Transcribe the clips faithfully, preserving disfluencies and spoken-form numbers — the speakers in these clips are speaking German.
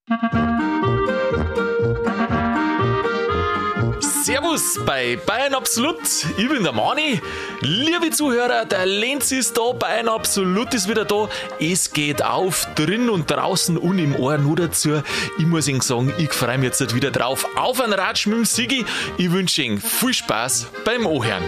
Servus bei Bayern Absolut, ich bin der Mani. Liebe Zuhörer, der Lenz ist da, Bayern Absolut ist wieder da. Es geht auf, drin und draußen und im Ohr nur dazu. Ich muss Ihnen sagen, ich freue mich jetzt wieder drauf. Auf einen Ratsch mit dem Sigi. Ich wünsche Ihnen viel Spaß beim Ohren.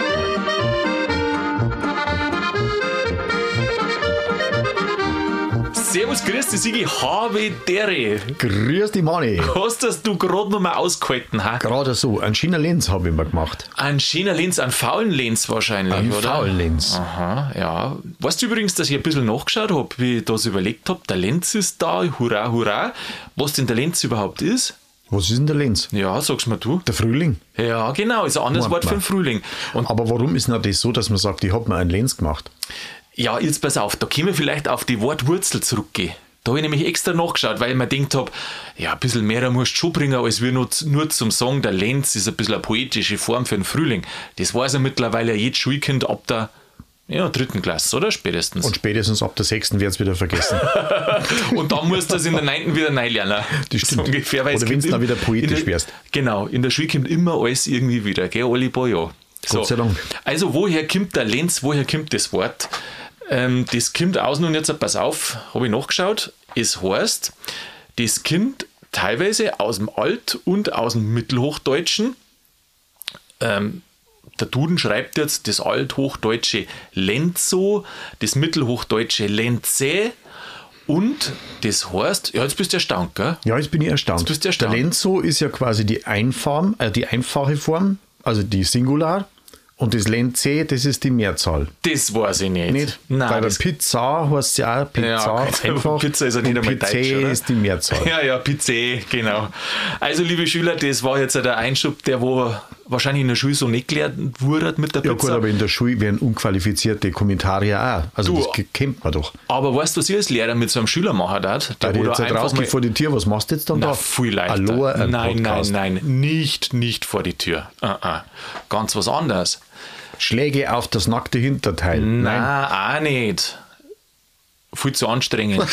Servus, grüß dich, Sigi, habe dere. Grüß dich, Mani. Hast das du gerade noch mal ausgehalten, ha? Gerade so, einen schönen Lenz habe ich mir gemacht. Ein schöner Lenz, einen faulen Lenz wahrscheinlich, Einen oder? faulen Lenz. Aha, ja. Weißt du übrigens, dass ich ein bisschen nachgeschaut habe, wie ich das überlegt habe? Der Lenz ist da, hurra, hurra. Was denn der Lenz überhaupt ist? Was ist denn der Lenz? Ja, sag's mir du. Der Frühling. Ja, genau, ist ein anderes Meint Wort für man. den Frühling. Und Aber warum ist denn das so, dass man sagt, ich habe mir einen Lenz gemacht? ja, jetzt pass auf, da können wir vielleicht auf die Wortwurzel zurückgehen. Da habe ich nämlich extra nachgeschaut, weil ich mir gedacht habe, ja, ein bisschen mehr musst du schon bringen, als wir nur, nur zum Sagen, der Lenz ist ein bisschen eine poetische Form für den Frühling. Das weiß ja mittlerweile jedes Schulkind ab der ja, dritten Klasse, oder? Spätestens. Und spätestens ab der sechsten wird es wieder vergessen. Und dann musst du das in der neunten wieder neu lernen. Das stimmt. So ungefähr, weil Oder es wenn gibt du dann im- wieder poetisch in der- wärst. Genau, in der Schule kommt immer alles irgendwie wieder, gell, alle paar Jahre. So. Gott sei Dank. Also, woher kommt der Lenz, woher kommt das Wort? Ähm, das kommt aus und jetzt, pass auf, habe ich nachgeschaut, es heißt, das kommt teilweise aus dem Alt- und aus dem Mittelhochdeutschen. Ähm, der Duden schreibt jetzt das althochdeutsche Lenzo, das mittelhochdeutsche Lenze und das heißt, ja, jetzt bist du erstaunt, gell? Ja, jetzt bin ich erstaunt. Jetzt bist du erstaunt. Der Lenzo ist ja quasi die Einform, äh, die einfache Form, also die Singular. Und das Lenze, das ist die Mehrzahl. Das weiß ich nicht. Nicht? Nein, Weil bei das, Pizza heißt ja auch Pizza, Ja, einfach. Pizza ist ja nicht und einmal Pizza Deutsch, oder? ist die Mehrzahl. ja, ja, Pizza, genau. Also, liebe Schüler, das war jetzt der Einschub, der wo wahrscheinlich in der Schule so nicht gelernt wurde mit der Ja Pizza. gut, aber in der Schule werden unqualifizierte Kommentare ja auch. Also Du- das ke- kennt man doch. Aber weißt du, was ich als Lehrer mit so einem Schüler machen darf? Da wo jetzt da halt einfach rausgeht mal- vor die Tür, was machst du jetzt dann Na, da? viel leichter. Hallo, ein nein, Podcast. nein, nein, nicht, nicht vor die Tür. Uh -uh. Ganz was anderes. Schläge auf das nackte Hinterteil. Nein, auch nicht. Viel zu anstrengend.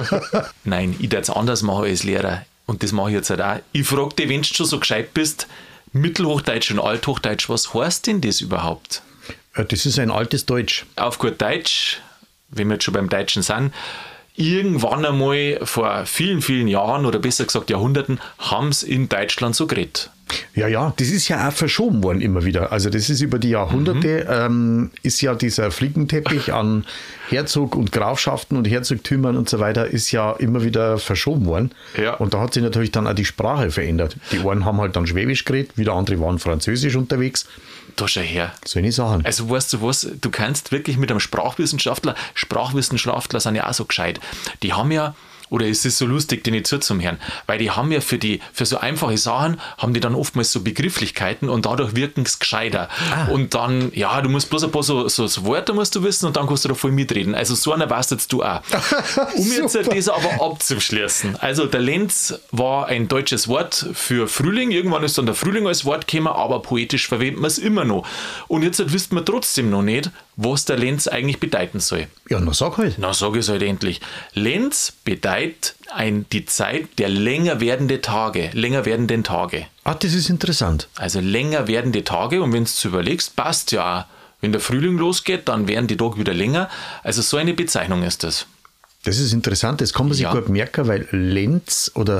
Nein, ich würde es anders machen als Lehrer. Und das mache ich jetzt halt auch. Ich frage dich, wenn du schon so gescheit bist, Mittelhochdeutsch und Althochdeutsch, was heißt denn das überhaupt? Äh, Das ist ein altes Deutsch. Auf gut Deutsch, wenn wir jetzt schon beim Deutschen sind, irgendwann einmal vor vielen, vielen Jahren oder besser gesagt Jahrhunderten, haben es in Deutschland so geredet. Ja, ja, das ist ja auch verschoben worden immer wieder. Also das ist über die Jahrhunderte, Mhm. ähm, ist ja dieser Flickenteppich an Herzog- und Grafschaften und Herzogtümern und so weiter ist ja immer wieder verschoben worden. Ja. Und da hat sich natürlich dann auch die Sprache verändert. Die einen haben halt dann Schwäbisch geredet, wieder andere waren Französisch unterwegs. Da schau her. So eine Sachen. Also weißt du was, du kannst wirklich mit einem Sprachwissenschaftler, Sprachwissenschaftler sind ja auch so gescheit, die haben ja, oder es ist so lustig, denen zuzuhören, weil die haben ja für die für so einfache Sachen, haben die dann oftmals so Begrifflichkeiten und dadurch wirken es gescheiter. Und dann, ja, du musst bloß ein paar so, so, so Wörter musst du wissen und dann kannst du da voll mitreden. Also so einer weißt jetzt du auch. Um jetzt Super. das aber abzuschließen. Also der Lenz war ein deutsches Wort für Frühling. Irgendwann ist dann der Frühling als Wort gekommen, aber poetisch verwendet man es immer noch. Und jetzt wissen wir trotzdem noch nicht, was der Lenz eigentlich bedeuten soll. Ja, na sag halt. Na, sag ich es halt endlich. Lenz bedeutet ein, die Zeit der länger werdenden Tage, länger werdenden Tage. Ah, das ist interessant. Also länger werdende Tage und wenn du überlegst, passt ja auch. Wenn der Frühling losgeht, dann werden die Tage wieder länger. Also so eine Bezeichnung ist das. Das ist interessant, das kann man sich Ja. gut merken, weil Lenz oder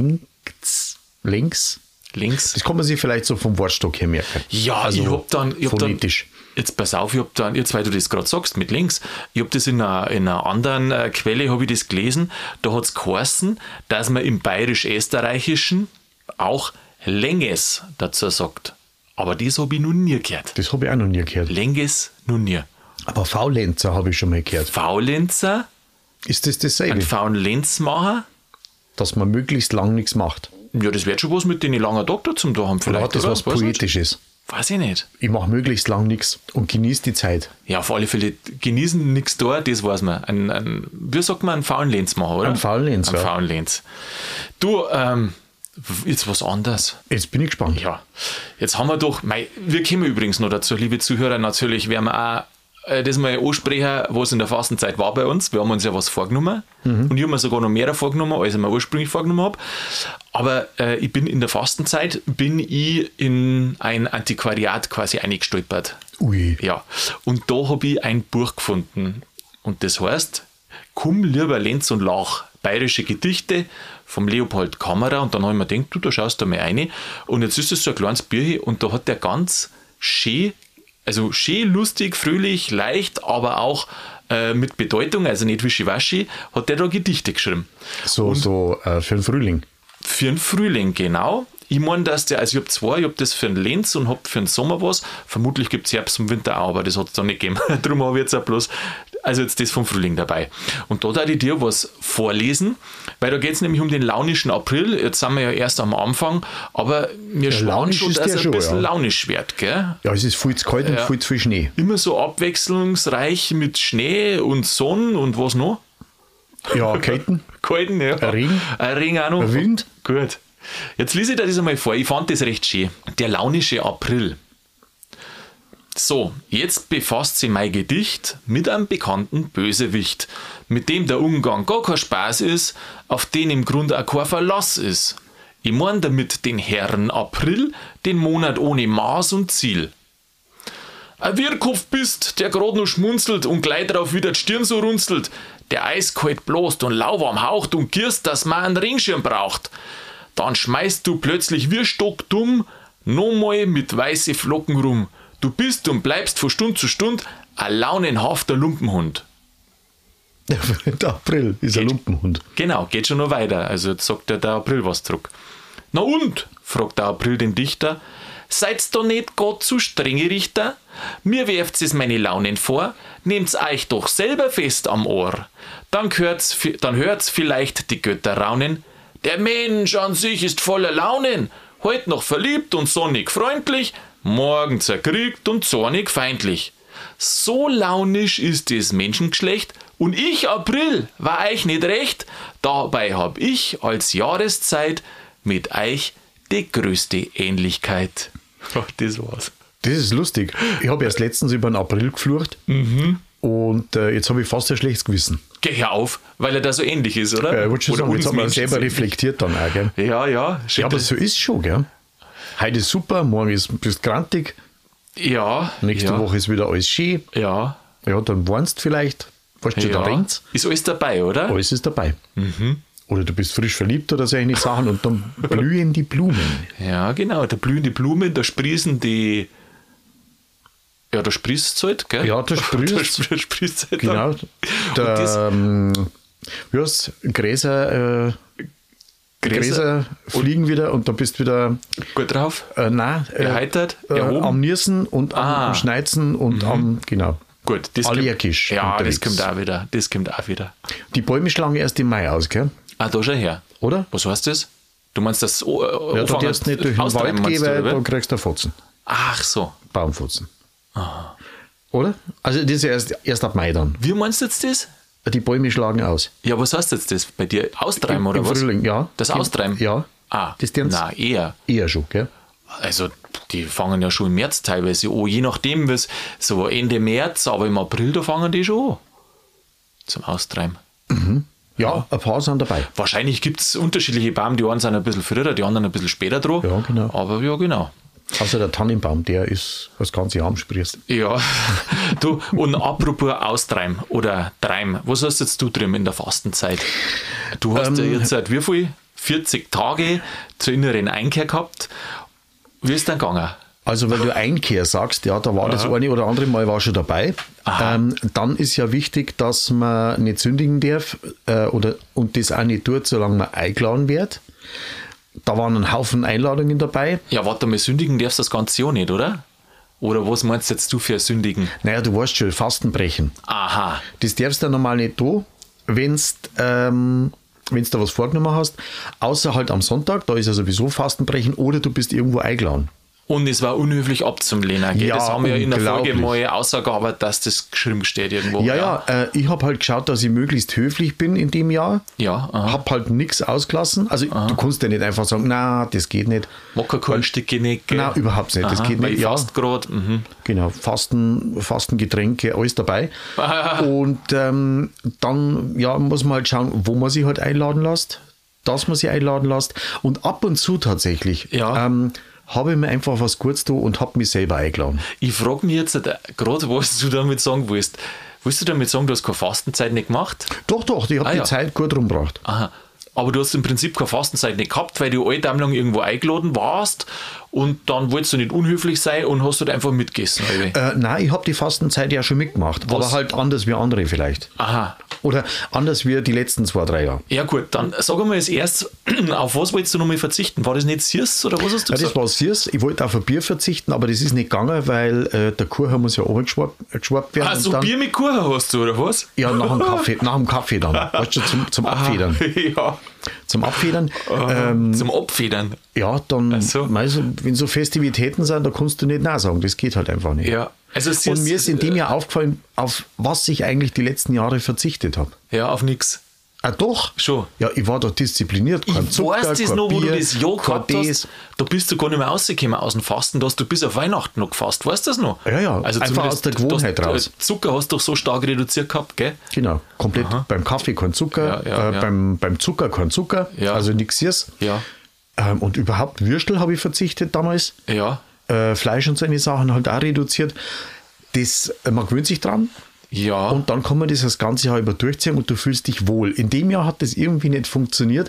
Lenz, Lenz, Links. das kann man sich vielleicht so vom Wortstock her merken. Ja, also ich hab dann, ich hab dann phonetisch. jetzt pass auf, ich hab dann, jetzt weil du das gerade sagst mit links, ich hab das in einer, in einer anderen äh, Quelle habe ich das gelesen, da hat's geheißen, dass man im bayerisch-österreichischen auch Länges dazu sagt. Aber das habe ich noch nie gehört. Das habe ich auch noch nie gehört. Länges noch nie. Aber Faulenzer habe ich schon mal gehört. Faulenzer, Ist das dasselbe? ein Faulenzmacher, Dass man möglichst lang nichts macht. ja, das wird schon was mit den langen Tag dazu da haben Oder vielleicht. hat das oder? was Weiß nicht. Poetisches? Weiß ich nicht. Ich mache möglichst lang nichts und genieße die Zeit. Ja, auf alle Fälle genießen nichts da, das weiß man. Ein, ein, wie sagt man, einen faulen Lenz machen, oder? Einen faulen Lenz, Einen ja. faulen Lenz. Du, ähm, jetzt was anderes. Jetzt bin ich gespannt. Ja, jetzt haben wir doch, mei, wir kommen übrigens noch dazu, liebe Zuhörer, natürlich werden wir auch äh, das mal ansprechen, was in der Fastenzeit war bei uns. Wir haben uns ja was vorgenommen. Mhm. Und ich habe mir sogar noch mehr vorgenommen, als ich mir ursprünglich vorgenommen habe. Aber äh, ich bin in der Fastenzeit, bin ich in ein Antiquariat quasi eingestolpert. Ui. Ja. Und da habe ich ein Buch gefunden. Und das heißt, Komm lieber Lenz und Lach, bayerische Gedichte vom Leopold Kammerer. Und dann habe ich mir gedacht, du, da schaust du mal rein. Und jetzt ist es so ein kleines Bierchen und da hat der ganz schön, also schön, lustig, fröhlich, leicht, aber auch äh, mit Bedeutung, also nicht wischiwaschi, hat der da Gedichte geschrieben. So, und so äh, für den Frühling. Für den Frühling, genau. Ich meine, dass der, also ich habe zwei, ich habe das für den Lenz und habe für den Sommer was. Vermutlich gibt es Herbst und Winter auch, aber das hat es da nicht gegeben. Darum habe ich jetzt auch bloß, also jetzt das vom Frühling dabei. Und da darf ich dir was vorlesen, weil da geht es nämlich um den launischen April. Jetzt sind wir ja erst am Anfang, aber mir Ja, schwan launisch schon, ist dass der es ein schon, bisschen ja. launisch wird, gell? Ja, es ist viel zu kalt und Ja. viel zu viel Schnee. Immer so abwechslungsreich mit Schnee und Sonne und was noch? Ja, Kälte, Kalten, ja. Ein Regen. Ein Regen auch noch. ein Wind. Gut. Jetzt lese ich dir das einmal vor. Ich fand das recht schön. Der launische April. So, jetzt befasst sich mein Gedicht mit einem bekannten Bösewicht, mit dem der Umgang gar kein Spaß ist, auf den im Grunde auch kein Verlass ist. Ich mein damit den Herrn April, den Monat ohne Maß und Ziel. Ein Wirrkopf bist, der grad noch schmunzelt und gleich drauf wieder die Stirn so runzelt, der eiskalt bloßt und lauwarm haucht und gierst, dass man einen Regenschirm braucht. Dann schmeißt du plötzlich wie stockdumm nochmal mit weiße Flocken rum. Du bist und bleibst von Stund zu Stund ein launenhafter Lumpenhund. Der April ist ein Lumpenhund. Genau, geht schon noch weiter. Also jetzt sagt der, der April was zurück. Na und? Fragt der April den Dichter. Seid's doch nicht Gott zu strenge Richter? Mir werft's es meine Launen vor, nehmt's euch doch selber fest am Ohr. Dann hört's, dann hört's vielleicht die Götter raunen. Der Mensch an sich ist voller Launen, heut noch verliebt und sonnig freundlich, morgen zerkriegt und zornig feindlich. So launisch ist das Menschengeschlecht und ich, April, war euch nicht recht, dabei hab ich als Jahreszeit mit euch die größte Ähnlichkeit. Ach, das war's. Das ist lustig. Ich habe erst letztens über den April geflucht Mhm. und äh, jetzt habe ich fast ein schlechtes Gewissen. Geh hör auf, weil er da so ähnlich ist, oder? Ja, ich wollte schon Oder sagen, jetzt uns haben wir Menschen selber sind. reflektiert dann auch, gell? Ja, ja. Ja, aber so ist schon, gell? Heute ist super, morgen ist bist grantig, ja, nächste ja, Woche ist wieder alles schön. Ja, Ja, dann warnst vielleicht, weißt du, da ja. regnt's. Ist alles dabei, oder? Alles ist dabei. Mhm. Oder du bist frisch verliebt oder solche Sachen und dann blühen die Blumen. Ja, genau. Da blühen die Blumen, da sprießen die. Ja, da sprießt es halt, gell? Ja, da sprießt's. Da sprießt halt. Genau. dann. Der, das- ähm, wie heißt's? Gräser, äh, Gräser Gräser fliegen wieder und dann bist du wieder Gut drauf. äh, nein, äh, Erheitert, äh, erhoben. am Niersen und am, Ah. am Schneizen und am, genau. Gut, das allergisch Kommt, ja, unterwegs. das kommt auch wieder. Das kommt auch wieder. Die Bäume schlagen erst im Mai aus, gell? Ah, da schon her. Oder? Was heißt das? Du meinst das oh, äh, Ja, da anfangen, darfst du nicht durch den austreiben, Wald meinst gehen, du, weil oder? dann kriegst du einen Fotzen. Ach so. Baumfotzen. Oder? Also das ist ja erst, erst ab Mai dann. Wie meinst du jetzt das? Die Bäume schlagen aus. Ja, was heißt jetzt das? Bei dir austreiben Im- oder im was? Frühling, ja. Das Die- Austreiben? ja. Ah, Das tun's- na eher. Eher schon, gell? Also, die fangen ja schon im März teilweise an, je nachdem, was so Ende März, aber im April, da fangen die schon an. Zum Austreiben. Ja, ein paar sind dabei. Wahrscheinlich gibt es unterschiedliche Bäume, die einen sind ein bisschen früher, die anderen ein bisschen später dran. Ja, genau. Aber ja, genau. Außer der Tannenbaum, der ist das ganze Jahr am sprießt. Ja, du, und apropos Austreiben oder Treiben, was hast jetzt du drin in der Fastenzeit? Du hast Ähm, ja jetzt seit wie viel? vierzig Tage zur inneren Einkehr gehabt. Wie ist denn gegangen? Also, weil du Einkehr sagst, ja, da war das eine oder andere Mal war schon dabei. Aha. Ähm, dann ist ja wichtig, dass man nicht sündigen darf äh, oder, und das auch nicht tut, solange man eingeladen wird. Da waren ein Haufen Einladungen dabei. Ja, warte mal, sündigen darfst du das ganze Jahr nicht, oder? Oder was meinst jetzt du für sündigen? Naja, du weißt schon, Fastenbrechen. Aha. Das darfst du normal nicht tun, wenn du ähm, wenn's da was vorgenommen hast. Außer halt am Sonntag, da ist ja sowieso Fastenbrechen oder du bist irgendwo eingeladen. Und es war unhöflich abzulehnen. Gell? Ja, das haben wir ja in der Folge unglaublich. mal ausgearbeitet, dass das geschrieben steht irgendwo. Ja, ja, äh, ich habe halt geschaut, dass ich möglichst höflich bin in dem Jahr. Ja, aha. Hab halt nichts ausgelassen. Also du kannst ja nicht einfach sagen, na, das geht nicht. Mocker Kornstücke nicht. Gell? Nein, überhaupt nicht. Das Aha, geht weil nicht. ich Ja, fast gerade. Mhm. genau, Fasten, Fastengetränke, alles dabei. Und ähm, dann ja, muss man halt schauen, wo man sich halt einladen lässt, dass man sich einladen lässt. Und ab und zu tatsächlich Ja. ähm, habe ich mir einfach was Gutes tun und habe mich selber eingeladen. Ich frage mich jetzt äh, gerade, was du damit sagen willst. Willst du damit sagen, du hast keine Fastenzeit nicht gemacht? Doch, doch, ich habe Ah, die ja. Zeit gut rumgebracht. Aha. Aber du hast im Prinzip keine Fastenzeit nicht gehabt, weil du alle lang irgendwo eingeladen warst und dann wolltest du nicht unhöflich sein und hast halt einfach mitgegessen. Alter. Äh, nein, ich habe die Fastenzeit ja schon mitgemacht, Was? aber halt anders wie andere vielleicht. Aha. Oder anders wie die letzten zwei, drei Jahre. Ja gut, dann sag einmal als erstes, auf was wolltest du nochmal verzichten? War das nicht Süß oder was hast du Ja, das gesagt? war süß. Ich wollte auf ein Bier verzichten, aber das ist nicht gegangen, weil äh, der Kuchen muss ja runtergeschwappt werden. Ah, und so dann, Bier mit Kuchen hast du, oder was? Ja, nach dem Kaffee, nach dem Kaffee dann. Weißt du, zum, zum Abfedern. ja. Zum Abfedern. Ähm, Zum Abfedern. ja, dann, Ach so. weißt du, wenn so Festivitäten sind, da kannst du nicht nein sagen. Das geht halt einfach nicht. Ja. Also es Und mir ist in dem Jahr aufgefallen, auf was ich eigentlich die letzten Jahre verzichtet habe. Ja, auf nichts. Ah, doch? Schon. Ja, ich war da diszipliniert. Kein Ich Zucker, weiß das kein noch, wo Bier, du das Jahr kein gehabt das. hast. Da bist du gar nicht mehr rausgekommen aus dem Fasten. Da hast du bis auf Weihnachten noch gefasst. Weißt du das noch? Ja, ja, Also einfach zumindest aus der Gewohnheit das, raus. äh, Zucker hast du doch so stark reduziert gehabt, gell? Genau, komplett. Beim Kaffee kein Zucker, Ja, ja, äh, ja. Beim, beim Zucker kein Zucker, Ja. also nichts Süß. Ja. Ähm, und überhaupt Würstel habe ich verzichtet damals. Ja. Äh, Fleisch und so eine Sachen halt auch reduziert. Das, äh, man gewöhnt sich dran Ja. und dann kann man das das ganze Jahr über durchziehen und du fühlst dich wohl. In dem Jahr hat das irgendwie nicht funktioniert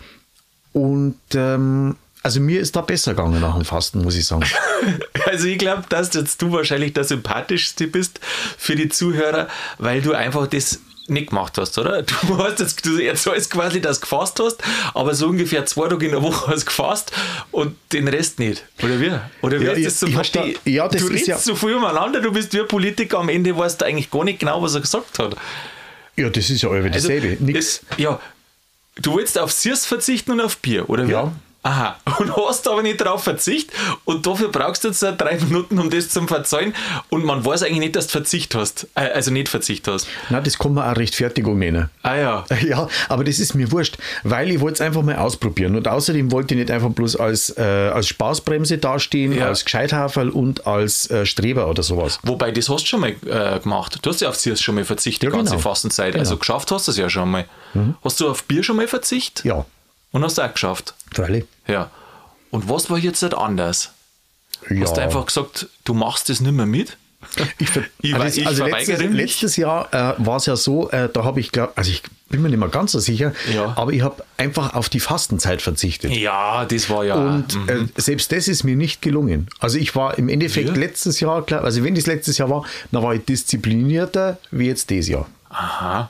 und ähm, also mir ist da besser gegangen nach dem Fasten, muss ich sagen. Also ich glaube, dass jetzt du wahrscheinlich der sympathischste bist für die Zuhörer, weil du einfach das nicht gemacht hast, oder? Du hast jetzt, du erzählst quasi, dass du gefasst hast, aber so ungefähr zwei Tage in der Woche hast du gefasst und den Rest nicht. Oder wie? Oder wie Ja, ist ich- das so ich hab verstehen? da- ja, das du ist redest ja- so viel umeinander, du bist wie ein Politiker, am Ende weißt du eigentlich gar nicht genau, was er gesagt hat. Ja, das ist ja alle Also, dasselbe. Nix. es- Ja, du wolltest auf Süß verzichten und auf Bier, oder wie? Ja. Aha, und hast aber nicht darauf verzichtet und dafür brauchst du jetzt auch drei Minuten, um das zu verzeihen und man weiß eigentlich nicht, dass du Verzicht hast, äh, also nicht Verzicht hast. Na, das kann man auch Rechtfertigung nennen. Ah ja, Ja, aber das ist mir wurscht, weil ich wollte es einfach mal ausprobieren. Und außerdem wollte ich nicht einfach bloß als, äh, als Spaßbremse dastehen, Ja. als Gescheithaferl und als äh, Streber oder sowas. wobei das hast du schon mal äh, gemacht. Du hast ja auf Süß schon mal verzichtet, die Ja, ganze genau. Fastenzeit. Also geschafft hast du es ja schon mal. Hast du auf Bier schon mal verzichtet? Ja, Und hast du auch geschafft? freilich. Ja. Und was war jetzt halt anders? Ja. Hast du einfach gesagt, du machst das nicht mehr mit? Ich, ver Ich also, wei- ich also verweigere letztes, mich. letztes Jahr äh, war es ja so, äh, da habe ich glaube, also ich bin mir nicht mehr ganz so sicher, Ja. aber ich habe einfach auf die Fastenzeit verzichtet. Ja, das war ja. Und mhm. äh, selbst das ist mir nicht gelungen. Also ich war im Endeffekt Ja. letztes Jahr, glaub- also wenn das letztes Jahr war, dann war ich disziplinierter wie jetzt dieses Jahr. Aha.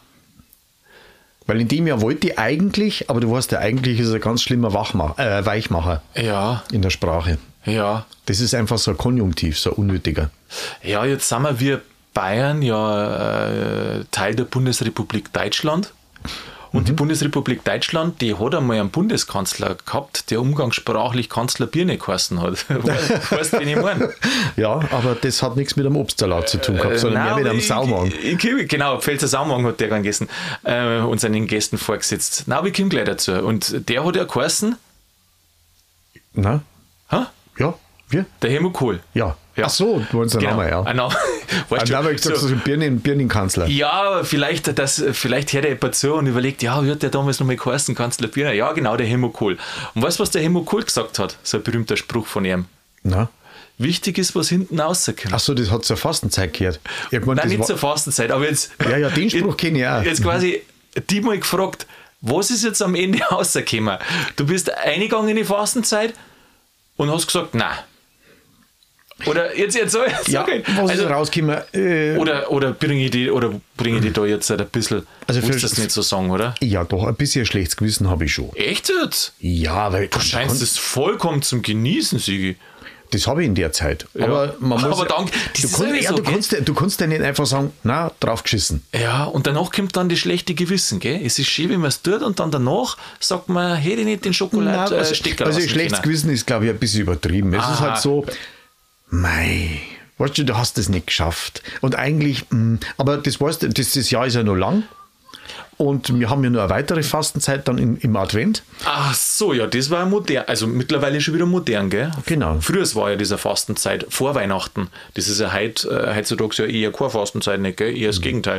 Weil in dem Jahr wollte ich eigentlich, aber du weißt ja, eigentlich ist es ein ganz schlimmer Wachmacher, äh, Weichmacher Ja, in der Sprache. ja. Das ist einfach so ein Konjunktiv, so ein unnötiger. Ja, jetzt sind wir wie Bayern ja äh, Teil der Bundesrepublik Deutschland. Und die Bundesrepublik Deutschland, die hat einmal einen Bundeskanzler gehabt, der umgangssprachlich Kanzler Birne geheißen hat. Weißt du, wen ich meine? Ja, aber das hat nichts mit einem Obstsalat zu tun gehabt, sondern mehr mit einem ich- Saumagen. Ich, ich, genau, Pfälzer Saumagen hat der gern gegessen äh, und seinen Gästen vorgesetzt. Na, aber ich komme gleich dazu. Und der hat ja geheißen, Na? ha? Ja, wir? Der Helmut Kohl. Ja. Ja. Ach so, du wolltest den Genau. Namen, ja. Ein Name. Weißt Ein du, Name, ich gesagt, so- so ein Birnen, Birnenkanzler. Ja, vielleicht, das, vielleicht hört jemand zu und überlegt, ja, wie hat der damals noch mal geheißen, Kanzler Birner? Ja, genau, der Helmut Kohl. Und weißt du, was der Helmut Kohl gesagt hat? So ein berühmter Spruch von ihm. Na? Wichtig ist, was hinten rauskommt. Ach so, das hat zur Fastenzeit gehört. Ich hab gemeint, Nein, das nicht war- zur Fastenzeit, aber jetzt. Ja, ja, den Spruch kenne ich auch. Jetzt quasi die mal gefragt, was ist jetzt am Ende rausgekommen? Du bist eingegangen in die Fastenzeit und hast gesagt, nein. Oder jetzt, jetzt soll ich Ja, sagen. was Also, ist rausgekommen? Äh, oder, oder bringe ich die, oder bringe ich die da jetzt ein bisschen, Also also für- das nicht so sagen, oder? ja, doch, ein bisschen schlechtes Gewissen habe ich schon. Echt jetzt? Ja, weil Du scheinst es vollkommen zum Genießen, Sigi. das habe ich in der Zeit. Ja. Aber man muss. Aber dann, du, kann, ja, so, du, kannst, du kannst ja nicht einfach sagen, na, draufgeschissen. Ja, und danach kommt dann das schlechte Gewissen, gell? Es ist schön, wie man es tut, und dann danach sagt man, hätte ich nicht den Schokoladestecker also, äh, also schlechtes Gewissen ist, glaube ich, ein bisschen übertrieben. Es Aha. ist halt so, mei, weißt du, du hast das nicht geschafft. Und eigentlich, mh, aber das, weißt du, das, das Jahr ist ja noch lang. Und wir haben ja noch eine weitere Fastenzeit dann in, im Advent. Ach so, ja, das war modern. Also mittlerweile schon wieder modern, gell? Genau. Früher war ja diese Fastenzeit vor Weihnachten. Das ist ja heut, äh, heutzutage ja eher keine Fastenzeit, nicht, gell? Eher das Gegenteil.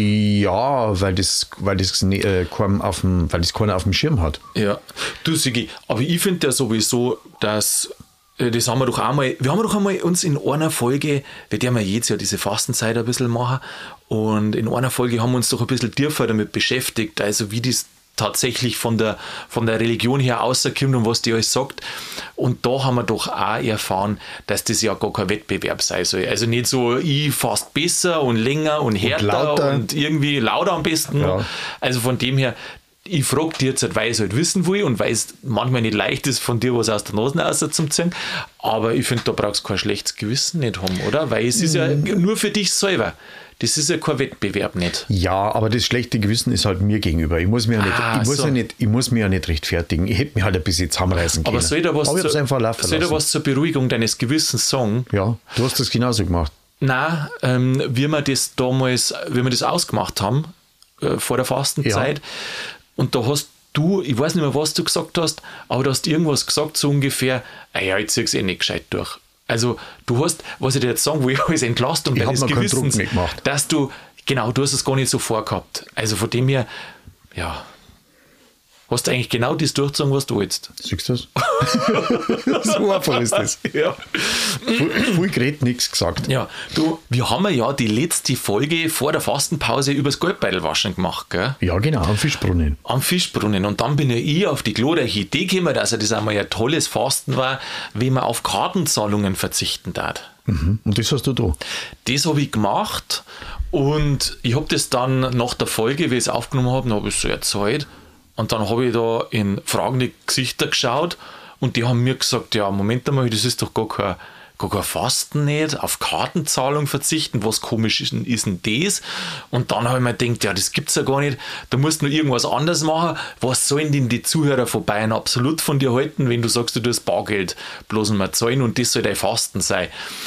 Ja, weil das, weil das, äh, kein auf dem, weil das keiner auf dem Schirm hat. Ja, du Sigi, aber ich finde ja sowieso, dass das haben wir doch einmal, wir haben doch einmal uns in einer Folge, wir werden ja jetzt ja diese Fastenzeit ein bisschen machen, und in einer Folge haben wir uns doch ein bisschen tiefer damit beschäftigt, also wie das tatsächlich von der, von der Religion her rauskommt und was die alles sagt. Und da haben wir doch auch erfahren, dass das ja gar kein Wettbewerb sein soll. Also nicht so, ich fast besser und länger und härter und, und irgendwie lauter am besten. Ja. Also von dem her, ich frage dich jetzt, weil ich es halt wissen will und weil es manchmal nicht leicht ist, von dir was aus der Nase rauszuziehen, aber ich finde, da brauchst du kein schlechtes Gewissen nicht haben, oder? Weil es ist ja nur für dich selber. Das ist ja kein Wettbewerb nicht. Ja, aber das schlechte Gewissen ist halt mir gegenüber. Ich muss mir ja nicht, Ah, ich muss so. ja nicht, ich muss mich ja nicht rechtfertigen. Ich hätte mich halt ein bisschen zusammenreißen können. Aber soll da was, aber ich hab's zu, einfach laufen soll da lassen. was zur Beruhigung deines Gewissens sagen? Ja, du hast das genauso gemacht. Nein, ähm, wie wir das damals, wie wir das ausgemacht haben, äh, vor der Fastenzeit, ja. Und da hast du, ich weiß nicht mehr, was du gesagt hast, aber du hast irgendwas gesagt, so ungefähr, ah ja, jetzt zieh ich es eh nicht gescheit durch. Also du hast, was ich dir jetzt sagen will, als Entlastung ich deines hab mir keinen Druck Gewissens, mehr gemacht. dass du, genau, du hast es gar nicht so vorgehabt. Also von dem her, ja, hast du eigentlich genau das durchgezogen, was du willst. Siehst du das? So einfach ist das. Ja. Viel geredet, nichts gesagt. Ja, du, wir haben ja die letzte Folge vor der Fastenpause übers Goldbeutelwaschen gemacht, gell? Ja, genau, am Fischbrunnen. Am Fischbrunnen. Und dann bin ja ich auf die glorreiche Idee gekommen, dass das einmal ein tolles Fasten war, wie man auf Kartenzahlungen verzichten darf. Mhm. Und das hast du da? Das habe ich gemacht, und ich habe das dann nach der Folge, wie ich es aufgenommen habe, habe ich es so erzählt. Und dann habe ich da in fragende Gesichter geschaut, und die haben mir gesagt, ja, Moment einmal, das ist doch gar kein, gar kein Fasten nicht, auf Kartenzahlung verzichten, was komisch ist, ist denn das? Und dann habe ich mir gedacht, ja, das gibt es ja gar nicht, da musst du noch irgendwas anderes machen. Was sollen denn die Zuhörer vorbei und absolut von dir halten, wenn du sagst, du tust Bargeld bloß mal zahlen und das soll dein Fasten sein?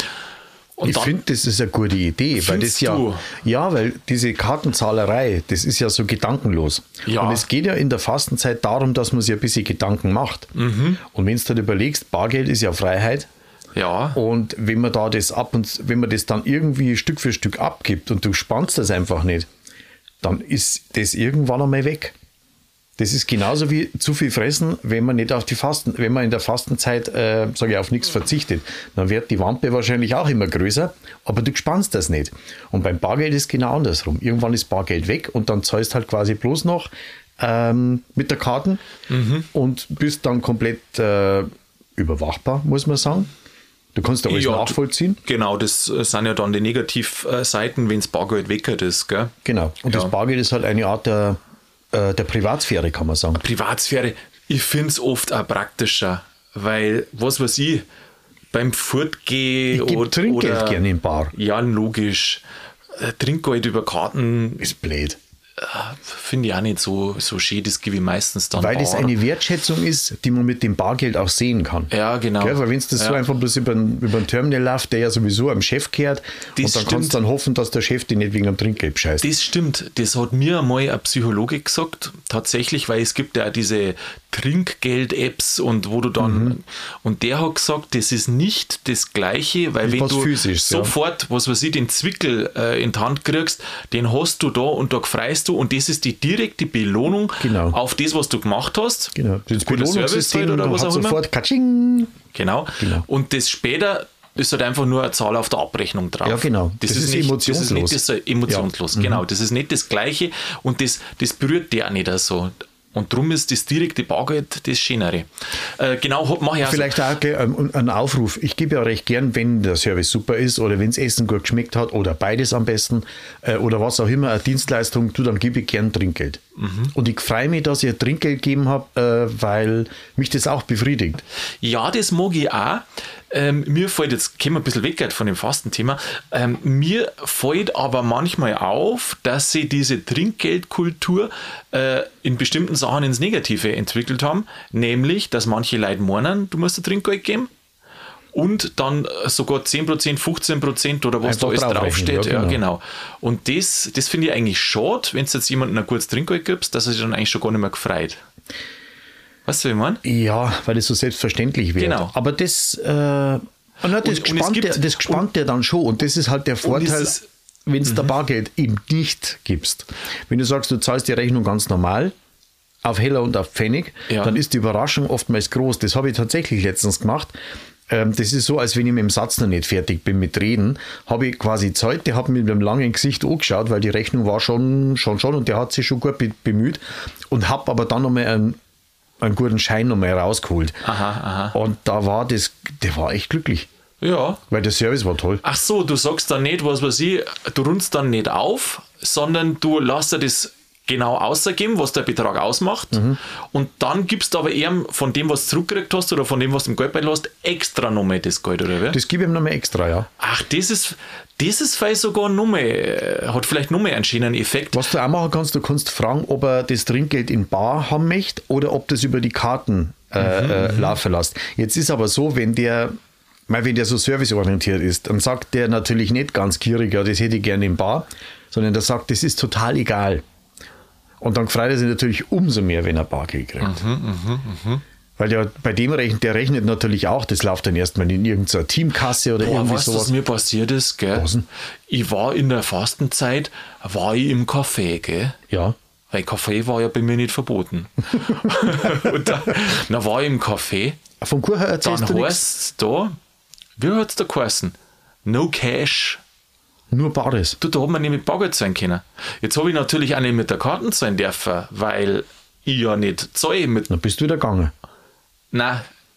Und ich dann, finde, das ist eine gute Idee, weil das ja, du? ja, weil diese Kartenzahlerei, das ist ja so gedankenlos. Ja. Und es geht ja in der Fastenzeit darum, dass man sich ein bisschen Gedanken macht. Mhm. Und wenn du halt überlegst, Bargeld ist ja Freiheit. ja. Und wenn man da das ab und wenn man das dann irgendwie Stück für Stück abgibt und du spannst das einfach nicht, dann ist das irgendwann einmal weg. Das ist genauso wie zu viel fressen, wenn man nicht auf die Fasten, wenn man in der Fastenzeit, äh, sage ich, auf nichts verzichtet. Dann wird die Wampe wahrscheinlich auch immer größer, aber du spannst das nicht. Und beim Bargeld ist genau andersrum. Irgendwann ist Bargeld weg und dann zahlst halt quasi bloß noch ähm, mit der Karte mhm. und bist dann komplett äh, überwachbar, muss man sagen. Du kannst da alles Ja, nachvollziehen. Genau, das sind ja dann die Negativseiten, wenn das Bargeld weg ist, gell? Genau. Und Ja. das Bargeld ist halt eine Art der, äh, der Privatsphäre, kann man sagen. Privatsphäre, ich finde es oft auch praktischer, weil, was weiß ich, beim Fortgehen Ich gebe oder, Trinkgeld oder gerne im Bar. ja, logisch. Äh, Trinkgeld über Karten Ist blöd. finde ich auch nicht so, so schön, das gebe ich meistens dann Weil das bar. eine Wertschätzung ist, die man mit dem Bargeld auch sehen kann. Ja, genau. Gell? Weil wenn es das Ja. so einfach bloß über, über einen Terminal läuft, der ja sowieso am Chef kehrt, Das und dann stimmt. kannst du dann hoffen, dass der Chef dich nicht wegen einem Trinkgeld bescheißt. Das stimmt, das hat mir einmal ein Psychologe gesagt, tatsächlich, weil es gibt ja auch diese Trinkgeld-Apps und wo du dann, Mhm. und der hat gesagt, das ist nicht das Gleiche, weil Wie wenn was du Physisches, ja. sofort, was weiß ich, den Zwickel äh, in die Hand kriegst, den hast du da und da freust du, und das ist die direkte Belohnung Genau. auf das, was du gemacht hast. Genau. Das Guter Service Belohnungssystem halt oder was hat auch immer. sofort Katsching. Genau. Genau. Und das später ist halt einfach nur eine Zahl auf der Abrechnung drauf. Ja, genau. Das, Das ist, ist nicht, emotionslos. Das ist nicht das, emotionslos. Ja. Mhm. Genau, das ist nicht das Gleiche, und das, das berührt dich auch nicht so. Und darum ist das direkte Bargeld das Schönere. Äh, genau, mache ich auch Vielleicht auch gell, ähm, ein Aufruf. Ich gebe ja recht gern, wenn der Service super ist oder wenn das Essen gut geschmeckt hat oder beides am besten äh, oder was auch immer, eine Dienstleistung, du, dann gebe ich gern Trinkgeld. Mhm. Und ich freue mich, dass ich ein Trinkgeld gegeben habe, äh, weil mich das auch befriedigt. Ja, das mag ich auch. Ähm, mir fällt, jetzt gehen wir ein bisschen weg von dem Fastenthema, ähm, mir fällt aber manchmal auf, dass sie diese Trinkgeldkultur äh, in bestimmten Sachen ins Negative entwickelt haben, nämlich, dass manche Leute meinen, du musst ein Trinkgeld geben und dann sogar zehn Prozent, fünfzehn Prozent oder was Einfach da alles draufsteht. ja, genau. Ja, genau. Und das, das finde ich eigentlich schade, wenn du jetzt jemandem ein gutes Trinkgeld gibst, dass er sich dann eigentlich schon gar nicht mehr gefreut. Weißt du, wie ich meine? Ja, weil das so selbstverständlich wird. Genau. Aber das, äh, na, das, Und- und gespannt, es gibt- der, das gespannt der dann schon. Und das ist halt der Vorteil, ist- wenn du mhm. Bargeld eben nicht gibst. Wenn du sagst, du zahlst die Rechnung ganz normal, auf Heller und auf Pfennig, Ja. dann ist die Überraschung oftmals groß. Das habe ich tatsächlich letztens gemacht. Ähm, das ist so, als wenn ich mit dem Satz noch nicht fertig bin mit Reden, habe ich quasi Zeit, der hat mich mit einem langen Gesicht angeschaut, weil die Rechnung war schon, schon, schon und der hat sich schon gut be- bemüht und habe aber dann nochmal einen, einen guten Schein nochmal rausgeholt. Aha, aha. Und da war das, der war echt glücklich, Ja. weil der Service war toll. Ach so, du sagst dann nicht, was weiß ich, du rundst dann nicht auf, sondern du lässt dir das genau ausgeben, was der Betrag ausmacht. Mhm. Und dann gibst du aber eher von dem, was du zurückgekriegt hast oder von dem, was du im Geldbeutel hast, extra nochmal das Geld, oder wie? Das gebe ich ihm nochmal extra, ja. Ach, das ist, das ist vielleicht sogar nochmal, äh, hat vielleicht nochmal einen schönen Effekt. Was du auch machen kannst, du kannst fragen, ob er das Trinkgeld in bar haben möchte oder ob das über die Karten äh, mhm, äh, laufen lässt. Jetzt ist aber so, wenn der, weil wenn der so serviceorientiert ist, dann sagt der natürlich nicht ganz gierig, ja, das hätte ich gerne in bar, sondern der sagt, das ist total egal. Und dann freut er sich natürlich umso mehr, wenn er Bargeld kriegt. Mhm, mh, mh. Weil der bei dem rechnet, der rechnet natürlich auch, das läuft dann erstmal in irgendeiner Teamkasse oder Boah, irgendwie weißt du, sowas. was mir passiert ist, gell? Was denn? Ich war in der Fastenzeit, war ich im Café, gell? Ja. Weil Kaffee war ja bei mir nicht verboten. Und dann, dann war ich im Café, Vom Kuchen erzählst dann du nichts? heißt es da, wie hat es da geheißen? No Cash. Nur Bares. Du, da hat man nicht mit Bargeld zahlen können. Jetzt habe ich natürlich auch nicht mit der Karte zahlen dürfen, weil ich ja nicht zahle mit. Dann bist du wieder gegangen. Nein,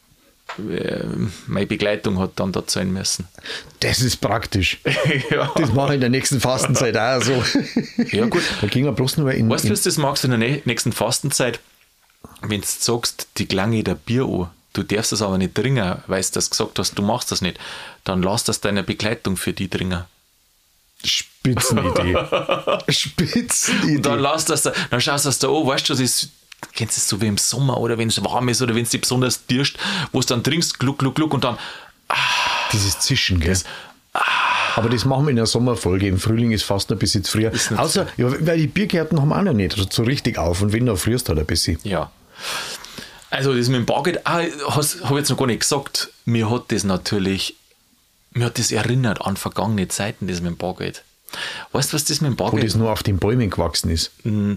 äh, meine Begleitung hat dann da zahlen müssen. Das ist praktisch. Ja. Das mache ich in der nächsten Fastenzeit auch so. Ja, gut. Da ging er bloß nur in. Weißt du, in was das magst in der nä- nächsten Fastenzeit? Wenn du sagst, die klange der Bier an, du darfst das aber nicht trinken, weil du das gesagt hast, du machst das nicht, dann lass das deine Begleitung für die trinken. Spitzenidee. Spitzenidee. Und dann lass das da, dann schaust du das da an, weißt du, das ist, kennst du das so wie im Sommer oder wenn es warm ist oder wenn es dich besonders dirst, wo du dann trinkst, gluck, gluck, gluck und dann, Dieses Zischen, gell? das, Aber das machen wir in der Sommerfolge. Im Frühling ist fast ein bisschen zu früh. nicht Außer, ja, weil die Biergärten haben auch noch nicht so richtig auf. Und wenn, dann frierst du halt ein bisschen. ja. Also das mit dem Bargeld, ah, habe ich jetzt noch gar nicht gesagt, mir hat das natürlich, mir hat das erinnert an vergangene Zeiten, das mit dem Bargeld. Weißt du, was das mit dem Wo Bargeld das nur auf den Bäumen gewachsen ist.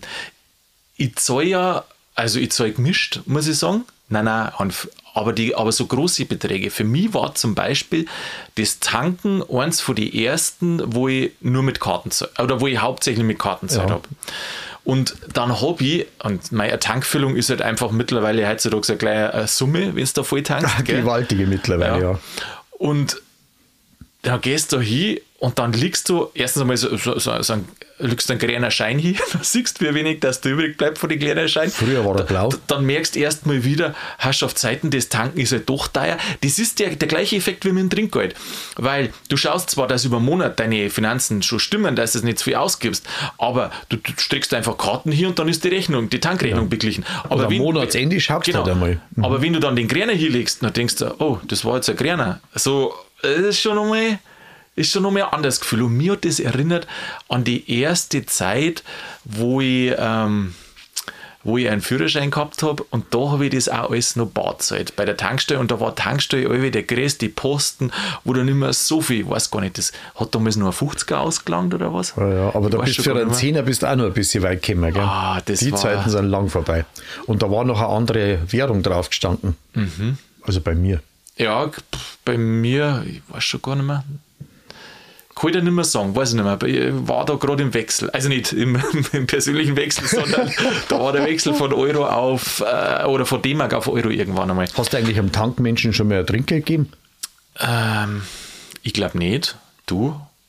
Ich zahle ja, also ich zahle gemischt, muss ich sagen. Nein, nein, aber, die, aber so große Beträge. Für mich war zum Beispiel das Tanken eins von den ersten, wo ich nur mit Karten zahle, oder wo ich hauptsächlich mit Karten zahlt Ja. habe. Und dann habe ich, und meine Tankfüllung ist halt einfach mittlerweile heutzutage so eine kleine Summe, wenn es da voll tankst. Gell? Gewaltige mittlerweile, ja. Ja. Und dann gehst du hin und dann liegst du erstens einmal so, so, so, so ein, legst einen kleinen Schein hin, dann siehst du, wie wenig das da übrig bleibt von den kleinen Scheinen. Früher war er blau. D- Dann merkst du erst mal wieder, hast auf Zeiten des Tanken ist halt doch teuer. Das ist der, der gleiche Effekt wie mit dem Trinkgeld. Weil du schaust zwar, dass über einen Monat deine Finanzen schon stimmen, dass du nicht zu viel ausgibst, aber du, du steckst einfach Karten hier und dann ist die Rechnung, die Tankrechnung Ja. beglichen. Aber Aber am Monatsende schaust du genau, halt einmal. Mhm. Aber wenn du dann den Gräner hier legst, dann denkst du, oh, das war jetzt ein Gräner. So, das ist schon nochmal... ist schon noch mehr ein anderes Gefühl. Und mir hat das erinnert an die erste Zeit, wo ich, ähm, wo ich einen Führerschein gehabt habe und da habe ich das auch alles noch bezahlt bei der Tankstelle und da war die Tankstelle alle der größte Posten, wo dann immer so viel, ich weiß gar nicht, das hat damals nur ein fünfziger ausgelangt oder was? Ja, ja, aber da Weißt bist du für gar einen nicht mehr? Zehner bist du auch noch ein bisschen weit gekommen. Gell? Ah, das Die war- Zeiten sind lang vorbei. Und da war noch eine andere Währung drauf gestanden. Mhm. Also bei mir. Ja, pff, bei mir, ich weiß schon gar nicht mehr. Kann ich dir nicht mehr sagen, weiß ich nicht mehr. Ich war da gerade im Wechsel. Also nicht im, im persönlichen Wechsel, sondern da war der Wechsel von Euro auf, äh, oder von D-Mark auf Euro irgendwann einmal. Hast du eigentlich am Tankmenschen schon mal ein Trinkgeld gegeben? Ähm, ich glaube nicht. Du?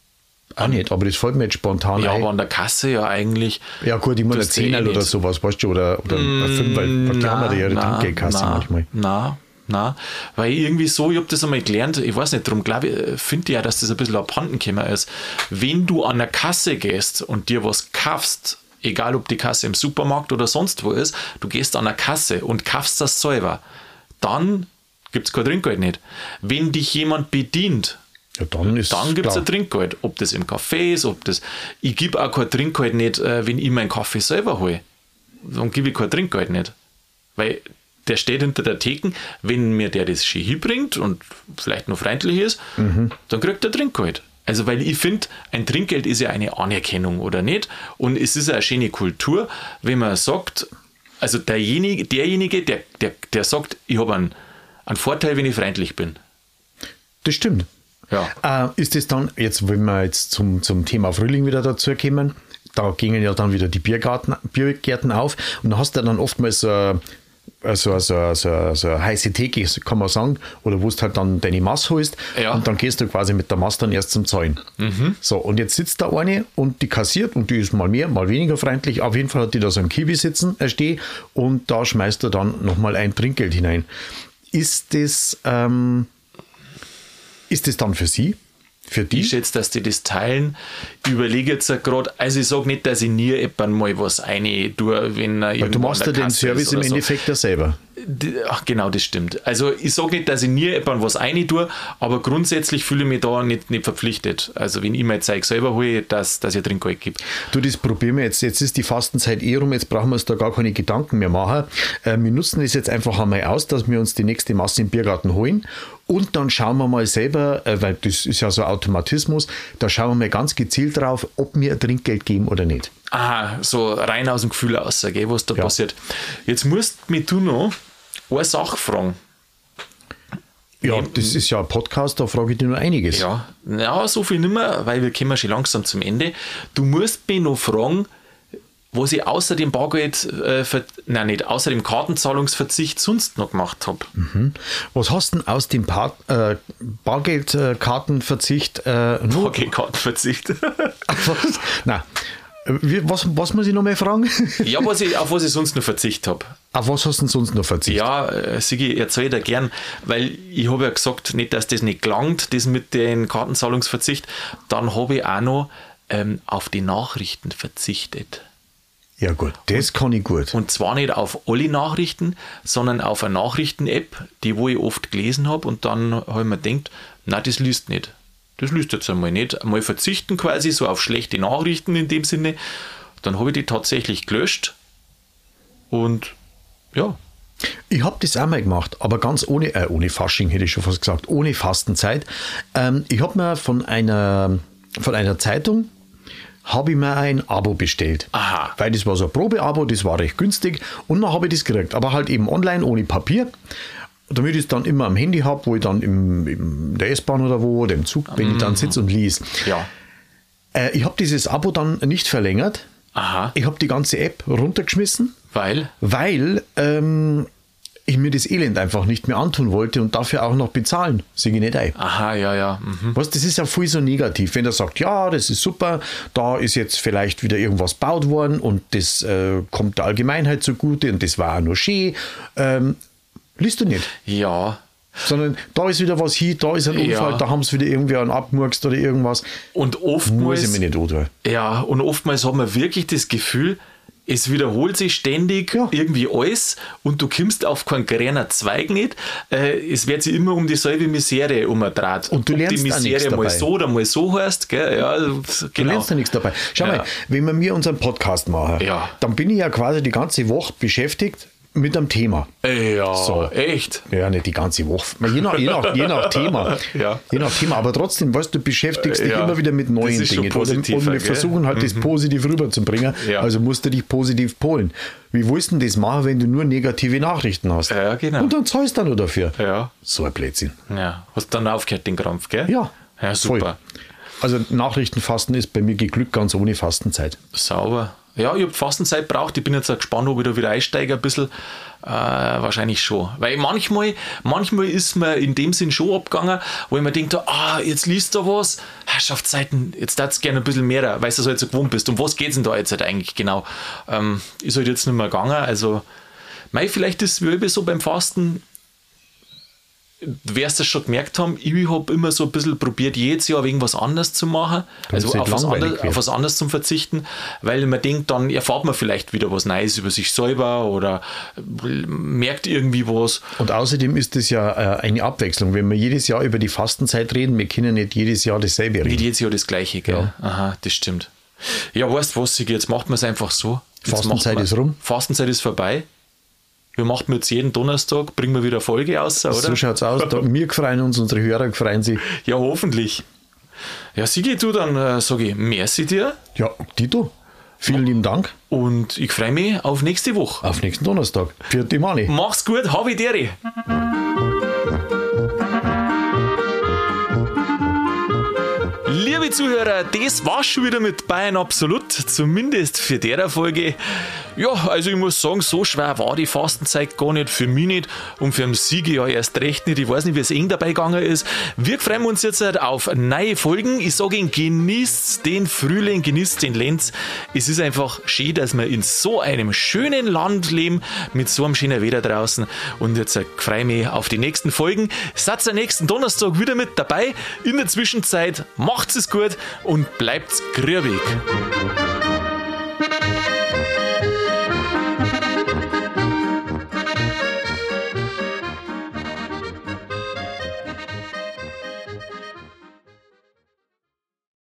Auch nicht, aber das fällt mir jetzt spontan Ja, ein. aber an der Kasse ja eigentlich. Ja gut, ich meine ein das eh Zehner oder nicht. sowas, weißt du, oder, oder ein Fünfer, die haben ja ihre Trinkgeldkasse manchmal. Nein, nein, weil irgendwie so, ich habe das einmal gelernt, ich weiß nicht, darum glaube ich, finde ich ja, dass das ein bisschen abhanden gekommen ist. Wenn du an der Kasse gehst und dir was kaufst, egal ob die Kasse im Supermarkt oder sonst wo ist, du gehst an der Kasse und kaufst das selber, dann gibt es kein Trinkgeld nicht. Wenn dich jemand bedient, Ja, dann ist dann gibt es klar. ein Trinkgeld. Ob das im Café ist, ob das. Ich gebe auch kein Trinkgeld nicht, äh, wenn ich meinen Kaffee selber hole. Dann gebe ich kein Trinkgeld nicht. Weil der steht hinter der Theke, wenn mir der das schön hinbringt und vielleicht noch freundlich ist, Mhm. dann kriegt er Trinkgeld. Also, weil ich finde, ein Trinkgeld ist ja eine Anerkennung, oder nicht? Und es ist eine schöne Kultur, wenn man sagt, also derjenige, derjenige der, der, der sagt, ich habe einen, einen Vorteil, wenn ich freundlich bin. Das stimmt. Ja. Äh, ist das dann, jetzt wenn wir jetzt zum, zum Thema Frühling wieder dazu kommen, da gingen ja dann wieder die Biergarten, Biergärten auf und da hast du dann oftmals so, eine- so, so, so, so eine heiße Theke, kann man sagen, oder wo du halt dann deine Maß holst Ja. und dann gehst du quasi mit der Maß dann erst zum Zahlen. So, und jetzt sitzt da eine und die kassiert und die ist mal mehr, mal weniger freundlich. Auf jeden Fall hat die da so einen Kiwi sitzen, äh, stehen und da schmeißt er dann nochmal ein Trinkgeld hinein. Ist das, ähm, ist das dann für sie? Für die? Ich schätze, dass die das teilen. Ich überlege jetzt gerade, also ich sage nicht, dass ich nie jemandem mal was rein tue, wenn er Weil du irgendwo machst an ja der den Kasse Service ist im oder so. Endeffekt ja selber. Die- Ach, genau, das stimmt. Also ich sage nicht, dass ich nie jemandem was rein tue, aber grundsätzlich fühle ich mich da nicht, nicht verpflichtet. Also wenn ich mein Zeug selber hole, dass, dass ich Trinkgeld gebe. Du, das probieren wir jetzt. Jetzt ist die Fastenzeit eh rum, jetzt brauchen wir uns da gar keine Gedanken mehr machen. Äh, wir nutzen das jetzt einfach einmal aus, dass wir uns die nächste Masse im Biergarten holen und dann schauen wir mal selber, äh, weil das ist ja so ein Automatismus, da schauen wir mal ganz gezielt drauf, ob wir ein Trinkgeld geben oder nicht. Aha, so rein aus dem Gefühl aus, gell, was da Ja. passiert. Jetzt musst du mich du noch eine Sache fragen. Ja, das ist ja ein Podcast, da frage ich dich nur einiges. Ja, ja, so viel nicht mehr, weil wir kommen schon langsam zum Ende. Du musst mich noch fragen, was ich außer dem Bargeld, äh, ver- nein, nicht, außer dem Kartenzahlungsverzicht sonst noch gemacht habe. Was hast du denn aus dem Pa- äh, Bargeldkartenverzicht äh, noch? Bargeldkartenverzicht. Was? Nein. Wie- Was, was muss ich noch mal fragen? Ja, was ich, auf was ich sonst noch verzichtet habe. Auf was hast du denn sonst noch verzichtet? Ja, äh, Sigi, erzähl dir gern, weil ich habe ja gesagt, nicht, dass das nicht gelangt, das mit dem Kartenzahlungsverzicht. Dann habe ich auch noch ähm, auf die Nachrichten verzichtet. Ja gut, das kann ich gut. Und zwar nicht auf alle Nachrichten, sondern auf eine Nachrichten-App, die wo ich oft gelesen habe. Und dann habe ich mir gedacht, nein, das liest nicht. Das liest jetzt einmal nicht. Einmal verzichten quasi so auf schlechte Nachrichten in dem Sinne. Dann habe ich die tatsächlich gelöscht. Und ja, Ich habe das auch mal gemacht, aber ganz ohne, äh, ohne Fasching hätte ich schon fast gesagt, ohne Fastenzeit. Ähm, ich habe mir von einer, von einer Zeitung habe ich mir ein Abo bestellt. Aha. Weil das war so ein Probeabo, das war recht günstig und dann habe ich das gekriegt, aber halt eben online, ohne Papier. Damit ich es dann immer am Handy habe, wo ich dann im, im der S-Bahn oder wo oder im Zug, wenn ich dann sitze und lies. ja. Äh, ich habe dieses Abo dann nicht verlängert. Aha. Ich habe die ganze App runtergeschmissen, Weil? weil ähm, ich mir das Elend einfach nicht mehr antun wollte und dafür auch noch bezahlen. Sehe ich nicht ein. Aha, ja, ja. Mhm. Was, das ist ja voll so negativ, wenn er sagt, ja, das ist super, da ist jetzt vielleicht wieder irgendwas gebaut worden und das äh, kommt der Allgemeinheit zugute und das war auch nur schön. Ähm, liest du nicht. Ja. Sondern da ist wieder was hier, da ist ein Unfall, Ja. da haben sie wieder irgendwie einen abgemurkst oder irgendwas. Und Muss ich oftmals, mir nicht antun. ja, und oftmals hat man wirklich das Gefühl, es wiederholt sich ständig Ja. irgendwie alles und du kommst auf keinen grünen Zweig nicht. Äh, es wird sich immer um dieselbe Misere umgedreht. Und du Ob lernst die auch nichts Misere mal dabei. so oder mal so heißt, gell? Ja, Du genau. lernst ja nichts dabei. Schau Ja. mal, wenn wir mir unseren Podcast machen, Ja. dann bin ich ja quasi die ganze Woche beschäftigt mit einem Thema. Äh, Ja, So. echt. Ja, nicht die ganze Woche. Je nach, je nach, je nach Thema. Ja. Je nach Thema. Aber trotzdem, weißt du, du beschäftigst dich Ja. immer wieder mit neuen Das ist schon Dingen. Und, und positiver, wir gell? versuchen halt, das positiv rüberzubringen. Ja. Also musst du dich positiv polen. Wie willst du denn das machen, wenn du nur negative Nachrichten hast? Ja, genau. Und dann zahlst du dann noch dafür. Ja. So ein Blödsinn. Ja. Hast dann aufgehört, den Krampf, gell? Ja. Ja, super. Voll. Also Nachrichtenfasten ist bei mir geglückt ganz ohne Fastenzeit. Sauber. Ja, ich habe Fastenzeit braucht. Ich bin jetzt auch gespannt, ob ich da wieder einsteige ein bisschen. Äh, wahrscheinlich schon. Weil manchmal, manchmal ist mir in dem Sinn schon abgegangen, wo ich mir denke, ah, jetzt liest du was, Herrschaftszeiten, jetzt darfst du gerne ein bisschen mehr, weil du so jetzt so gewohnt bist. Um was geht es denn da jetzt halt eigentlich genau? Ähm, ist halt jetzt nicht mehr gegangen. Also, mei, vielleicht ist es wie so beim Fasten, wirst du schon gemerkt haben, ich habe immer so ein bisschen probiert, jedes Jahr irgendwas anderes zu machen, also auf was, anderes, auf was anderes zu verzichten, weil man denkt, dann erfahrt man vielleicht wieder was Neues über sich selber oder merkt irgendwie was. Und außerdem ist das ja eine Abwechslung, wenn wir jedes Jahr über die Fastenzeit reden, wir können nicht jedes Jahr dasselbe reden. Nicht jedes Jahr das Gleiche, gell? Ja. Aha, das stimmt. Ja, weißt du was, jetzt macht man es einfach so. Jetzt Fastenzeit ist rum. Fastenzeit ist vorbei. Wir machen jetzt jeden Donnerstag, bringen wir wieder eine Folge raus, oder? So schaut's aus. Da, wir freuen uns, unsere Hörer freuen sich. Ja, hoffentlich. Ja, Sigi, du, dann äh, sage ich merci dir. Ja, Tito, vielen lieben Dank. Und ich freue mich auf nächste Woche. Auf nächsten Donnerstag. Für die Mani. Mach's gut, hab ich dir. Liebe Zuhörer, das war's schon wieder mit Bayern Absolut, zumindest für der Folge. Ja, also ich muss sagen, so schwer war die Fastenzeit gar nicht, für mich nicht und für den Sigi ja erst recht nicht. Ich weiß nicht, wie es eng dabei gegangen ist. Wir freuen uns jetzt auf neue Folgen. Ich sage Ihnen, genießt den Frühling, genießt den Lenz. Es ist einfach schön, dass wir in so einem schönen Land leben, mit so einem schönen Wetter draußen. Und jetzt freue ich mich auf die nächsten Folgen. Seid am nächsten Donnerstag wieder mit dabei. In der Zwischenzeit macht's es gut und bleibt's grübig.